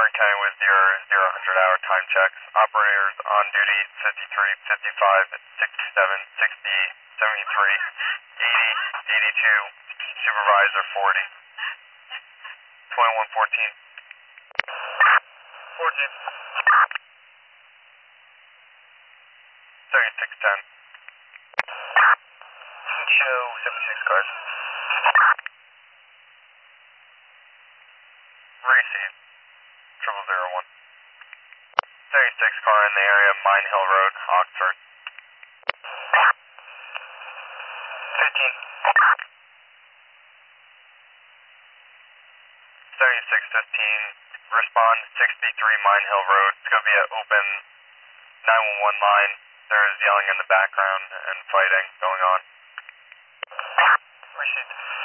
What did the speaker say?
Orange County with your 0-100 hour time checks. Operators on duty 53, 55, 67, 60, 73, 80, 82. Supervisor 40. 2114. 14. 3610. Show 76 cars. Receive. 0001. 36 car in the area, Mine Hill Road, Oxford. 15. 7615. Respond 63 Mine Hill Road. It's going to be an open 911 line. There is yelling in the background and fighting going on. Received.